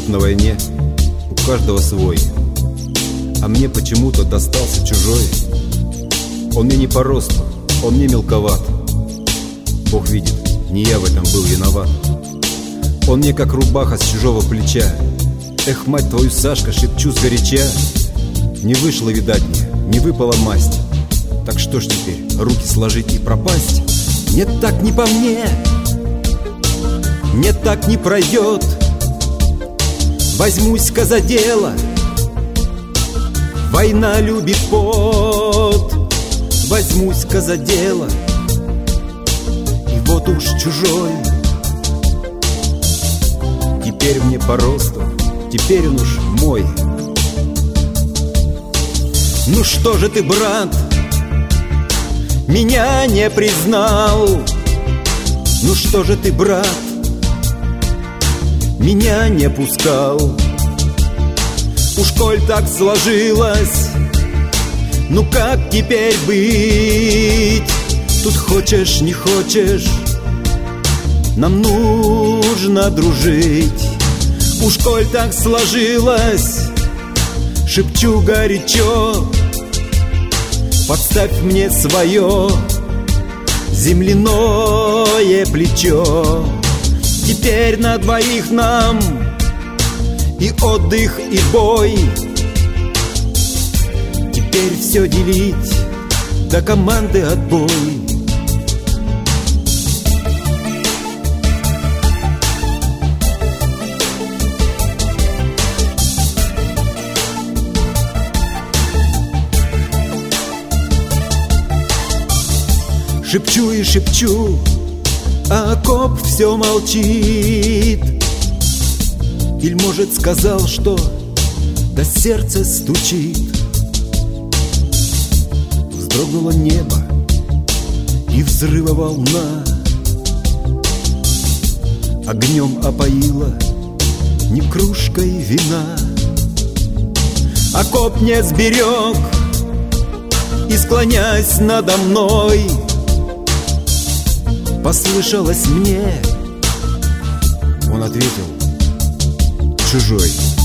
на войне у каждого свой, а мне почему-то достался чужой. Он мне не по росту, он мне мелковат. Бог видит, не я в этом был виноват. Он мне как рубаха с чужого плеча. Эх, мать твою, Сашка, шепчу сгоряча. Не вышло, видать мне, не выпала масть. Так что ж теперь, руки сложить и пропасть? Нет, так не по мне, нет, так не пройдет. Возьмусь-ка за дело, война любит пот. Возьмусь-ка за дело, и вот уж чужой. Теперь мне по росту, теперь он уж мой. Ну что же ты, брат, меня не признал? Ну что же ты, брат, меня не пускал? Уж коль так сложилось, ну как теперь быть? Тут хочешь, не хочешь, нам нужно дружить. Уж коль так сложилось, шепчу горячо, подставь мне свое земляное плечо. Теперь на двоих нам и отдых, и бой. Теперь все делить, до команды отбой. Шепчу и шепчу, а окоп все молчит. Иль, может, сказал, что до сердца стучит. Вздрогнуло небо и взрыва волна, огнем опоила не кружкой вина. Окоп не сберег, и, склонясь надо мной, послышалось мне. Он ответил: чужой.